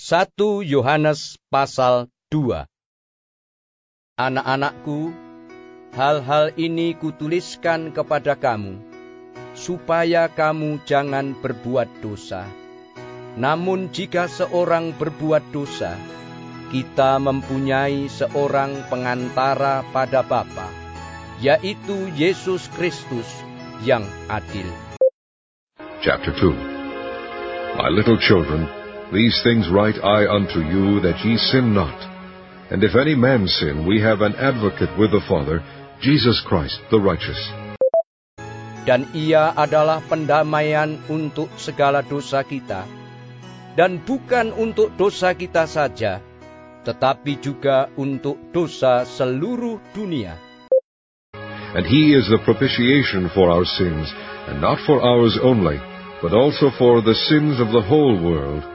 1 Yohanes pasal 2. Anak-anakku, hal-hal ini kutuliskan kepada kamu, supaya kamu jangan berbuat dosa. Namun jika seorang berbuat dosa, kita mempunyai seorang pengantara pada Bapa, yaitu Yesus Kristus yang adil. Chapter 2. My little children, these things write I unto you, that ye sin not. And if any man sin, we have an advocate with the Father, Jesus Christ the righteous. Dan ia adalah pendamaian untuk segala dosa kita, dan bukan untuk dosa kita saja, tetapi juga untuk dosa seluruh dunia. And he is the propitiation for our sins, and not for ours only, but also for the sins of the whole world.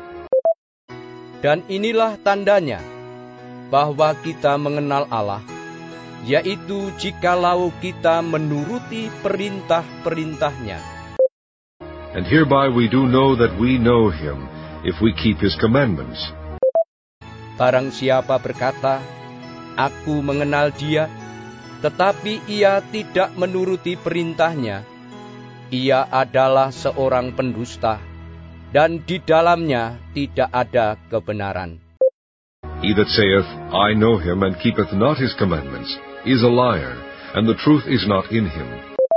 Dan inilah tandanya, bahwa kita mengenal Allah, yaitu jikalau kita menuruti perintah-perintahnya. And hereby we do know that we know him, if we keep his commandments. Barang siapa berkata, aku mengenal dia, tetapi ia tidak menuruti perintahnya, ia adalah seorang pendusta, dan di dalamnya tidak ada kebenaran. He that saith, I know him, and keepeth not his commandments, is a liar, and the truth is not in him.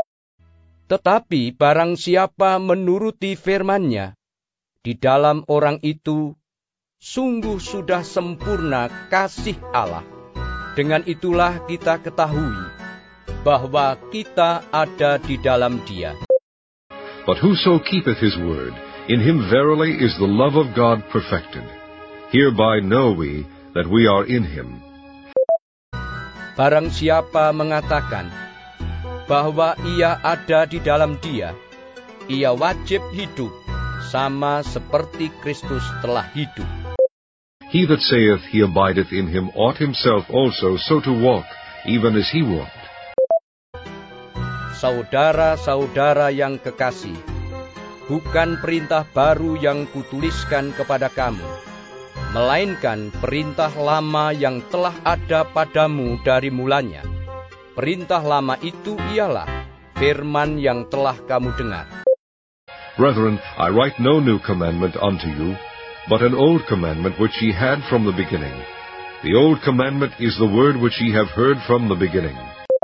Tetapi barang siapa menuruti firman-Nya, di dalam orang itu sungguh sudah sempurna kasih Allah. Dengan itulah kita ketahui bahwa kita ada di dalam Dia. But whoso keepeth his word, in him verily is the love of God perfected. Hereby know we that we are in him. Barang siapa mengatakan bahwa ia ada di dalam Dia, ia wajib hidup sama seperti Kristus telah hidup. He that saith he abideth in him ought himself also so to walk, even as he walked. Saudara-saudara yang kekasih, bukan perintah baru yang kutuliskan kepada kamu, melainkan perintah lama yang telah ada padamu dari mulanya. Perintah lama itu ialah firman yang telah kamu dengar. Brethren, I write no new commandment unto you, but an old commandment which ye had from the beginning. The old commandment is the word which ye have heard from the beginning.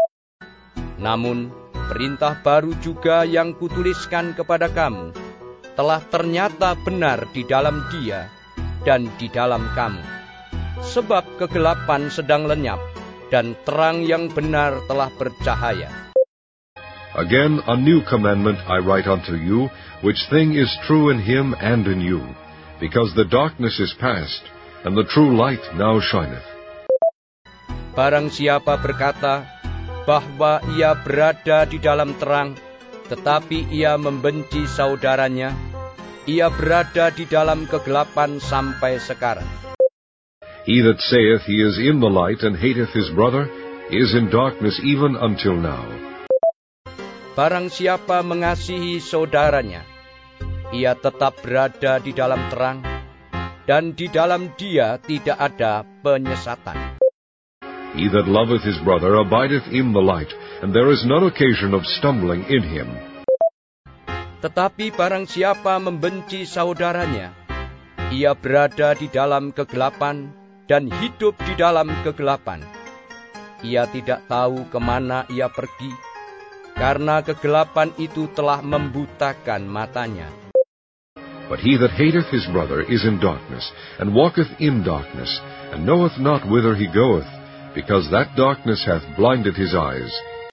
Namun, perintah baru juga yang kutuliskan kepada kamu, telah ternyata benar di dalam Dia dan di dalam kamu. Sebab kegelapan sedang lenyap, dan terang yang benar telah bercahaya. Again, a new commandment I write unto you, which thing is true in him and in you, because the darkness is past, and the true light now shineth. Barang siapa berkata bahwa ia berada di dalam terang, tetapi ia membenci saudaranya, ia berada di dalam kegelapan sampai sekarang. He that saith he is in the light, and hateth his brother, is in darkness even until now. Barang siapa mengasihi saudaranya, ia tetap berada di dalam terang, dan di dalam dia tidak ada penyesatan. He that loveth his brother abideth in the light, and there is none occasion of stumbling in him. Tetapi barang siapa membenci saudaranya, ia berada di dalam kegelapan dan hidup di dalam kegelapan. Ia tidak tahu kemana ia pergi, karena kegelapan itu telah membutakan matanya. But he that hateth his brother is in darkness, and walketh in darkness, and knoweth not whither he goeth, because that darkness hath blinded his eyes.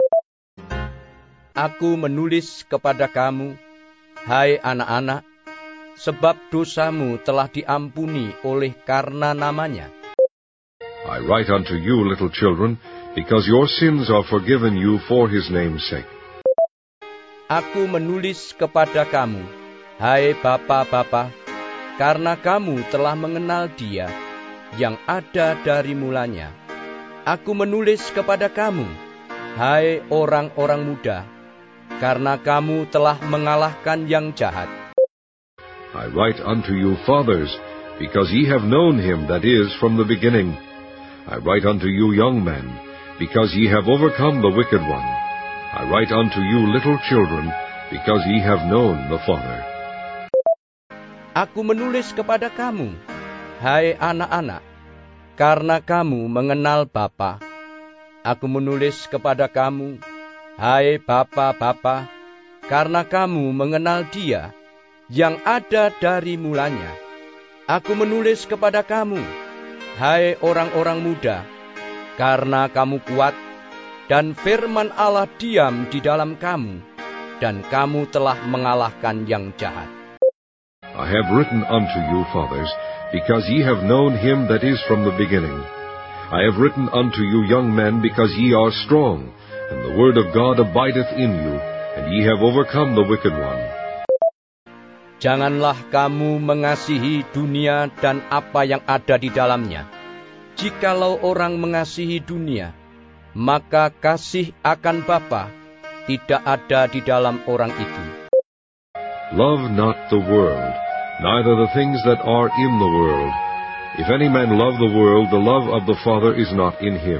Aku menulis kepada kamu, hai anak-anak, sebab dosamu telah diampuni oleh karena namanya. I write unto you, little children, because your sins are forgiven you for his name's sake. Aku menulis kepada kamu, hai bapa-bapa, karena kamu telah mengenal Dia yang ada dari mulanya. Aku menulis kepada kamu, hai orang-orang muda, karena kamu telah mengalahkan yang jahat. I write unto you, fathers, because ye have known him that is from the beginning. I write unto you, young men, because ye have overcome the wicked one. I write unto you, little children, because ye have known the Father. Aku menulis kepada kamu, hai anak-anak, karena kamu mengenal Bapa. Aku menulis kepada kamu, hai bapa-bapa, karena kamu mengenal Dia yang ada dari mulanya. Aku menulis kepada kamu, hai orang-orang muda, karena kamu kuat, dan firman Allah diam di dalam kamu, dan kamu telah mengalahkan yang jahat. I have written unto you, fathers, because ye have known him that is from the beginning. I have written unto you, young men, because ye are strong, and the word of God abideth in you, and ye have overcome the wicked one. Janganlah kamu mengasihi dunia dan apa yang ada di dalamnya. Jikalau orang mengasihi dunia, maka kasih akan Bapa tidak ada di dalam orang itu. Love not the world, neither the things that are in the world. If any man love the world, the love of the Father is not in him.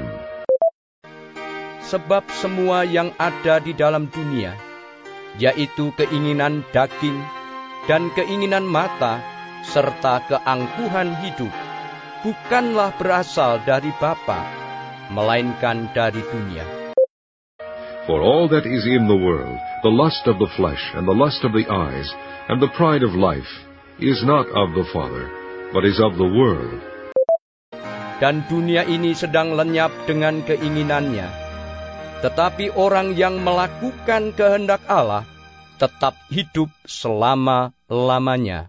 Sebab semua yang ada di dalam dunia, yaitu keinginan daging dan keinginan mata, serta keangkuhan hidup, bukanlah berasal dari Bapa, melainkan dari dunia. For all that is in the world, the lust of the flesh, and the lust of the eyes, and the pride of life, is not of the Father, but is of the world. Dan dunia ini sedang lenyap dengan keinginannya. Tetapi orang yang melakukan kehendak Allah tetap hidup selama-lamanya.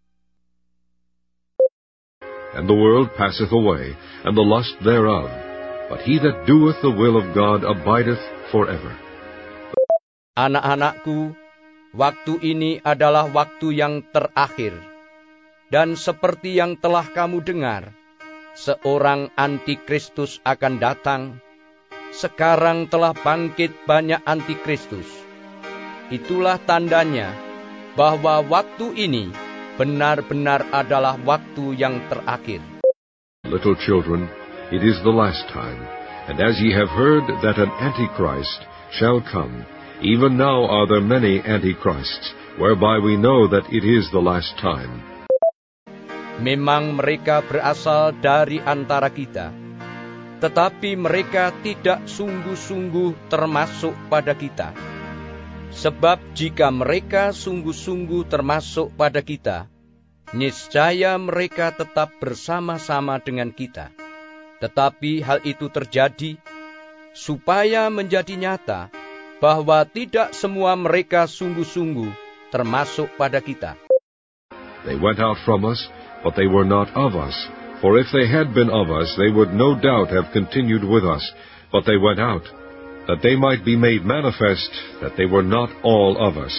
And the world passeth away, and the lust thereof. But he that doeth the will of God abideth forever. Anak-anakku, waktu ini adalah waktu yang terakhir. Dan seperti yang telah kamu dengar, seorang antikristus akan datang. Sekarang telah bangkit banyak antikristus. Itulah tandanya bahwa waktu ini benar-benar adalah waktu yang terakhir. Little children, it is the last time, and as ye have heard that an Antichrist shall come, even now are there many Antichrists, whereby we know that it is the last time. Memang mereka berasal dari antara kita, tetapi mereka tidak sungguh-sungguh termasuk pada kita. Sebab jika mereka sungguh-sungguh termasuk pada kita, niscaya mereka tetap bersama-sama dengan kita. Tetapi hal itu terjadi supaya menjadi nyata bahwa tidak semua mereka sungguh-sungguh termasuk pada kita. They went out from us, but they were not of us. For if they had been of us, they would no doubt have continued with us. But they went out, that they might be made manifest that they were not all of us.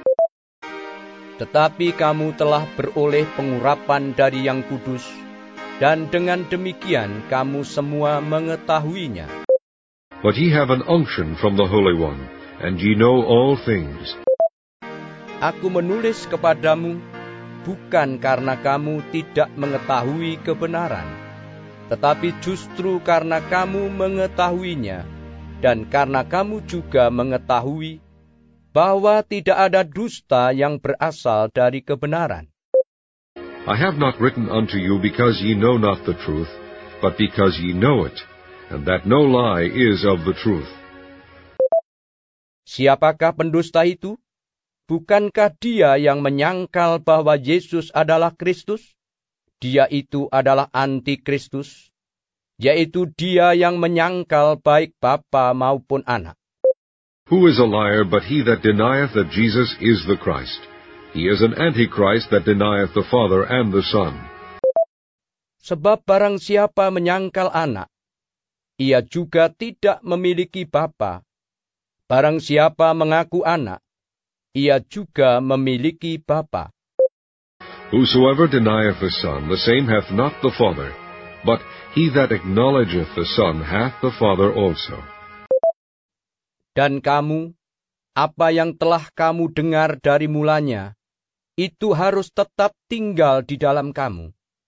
Tetapi kamu telah beroleh pengurapan dari Yang Kudus, dan dengan demikian kamu semua mengetahuinya. But ye have an unction from the Holy One, and ye know all things. Aku menulis kepadamu, bukan karena kamu tidak mengetahui kebenaran, tetapi justru karena kamu mengetahuinya, dan karena kamu juga mengetahui bahwa tidak ada dusta yang berasal dari kebenaran. I have not written unto you because ye know not the truth, but because ye know it, and that no lie is of the truth. Siapakah pendusta itu? Bukankah dia yang menyangkal bahwa Yesus adalah Kristus? Dia itu adalah antikristus, yaitu dia yang menyangkal baik Bapa maupun Anak. Who is a liar but he that denieth that Jesus is the Christ? He is an antichrist that denieth the Father and the Son. Sebab barang siapa menyangkal Anak, ia juga tidak memiliki Bapa. Barang siapa mengaku Anak, ia juga memiliki Bapa. Whosoever denieth the Son, the same hath not the Father, but he that acknowledgeth the Son hath the Father also. Dan kamu, apa yang telah kamu dengar dari mulanya, itu harus tetap tinggal di dalam kamu.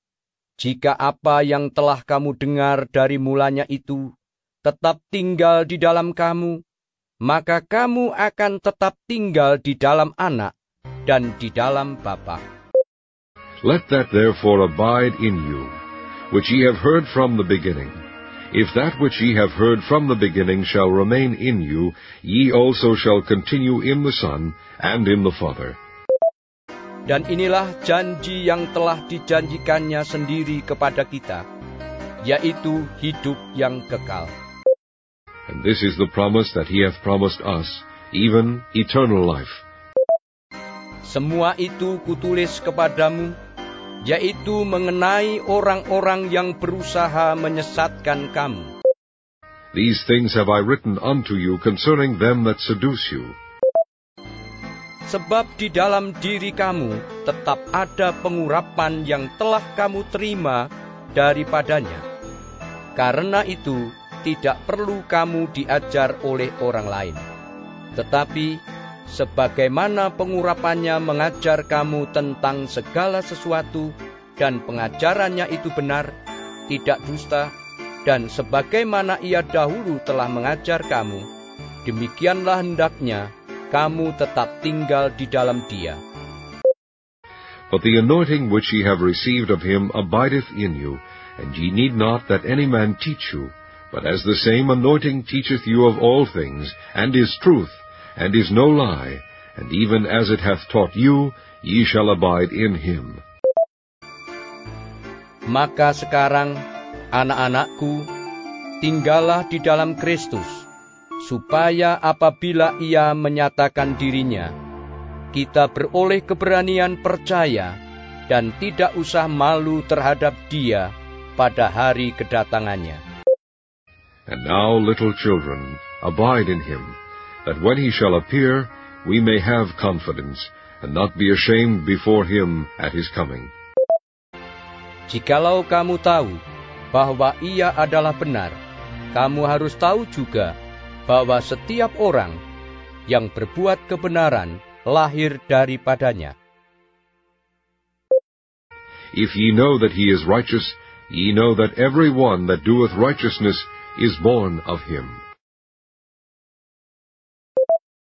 Jika apa yang telah kamu dengar dari mulanya itu tetap tinggal di dalam kamu, maka kamu akan tetap tinggal di dalam Anak dan di dalam Bapa. Let that therefore abide in you, which ye have heard from the beginning. If that which ye have heard from the beginning shall remain in you, ye also shall continue in the Son and in the Father. Dan inilah janji yang telah dijanjikannya sendiri kepada kita, yaitu hidup yang kekal. And this is the promise that he hath promised us, even eternal life. Semua itu kutulis kepadamu, yaitu mengenai orang-orang yang berusaha menyesatkan kamu. These things have I written unto you concerning them that seduce you. Sebab di dalam diri kamu tetap ada pengurapan yang telah kamu terima daripadanya. Karena itu tidak perlu kamu diajar oleh orang lain. Tetapi sebagaimana pengurapannya mengajar kamu tentang segala sesuatu, dan pengajarannya itu benar, tidak dusta, dan sebagaimana ia dahulu telah mengajar kamu, demikianlah hendaknya kamu tetap tinggal di dalam Dia. But the anointing which ye have received of him abideth in you, and ye need not that any man teach you, but as the same anointing teacheth you of all things, and is truth, and is no lie, and even as it hath taught you, ye shall abide in him. Maka sekarang, anak-anakku, tinggallah di dalam Kristus, supaya apabila ia menyatakan dirinya, kita beroleh keberanian percaya dan tidak usah malu terhadap Dia pada hari kedatangannya. And now, little children, abide in him, that when he shall appear, we may have confidence, and not be ashamed before him at his coming. Jikalau kamu tahu bahwa ia adalah benar, kamu harus tahu juga bahwa setiap orang yang berbuat kebenaran lahir daripadanya. If ye know that he is righteous, ye know that every one that doeth righteousness is born of him.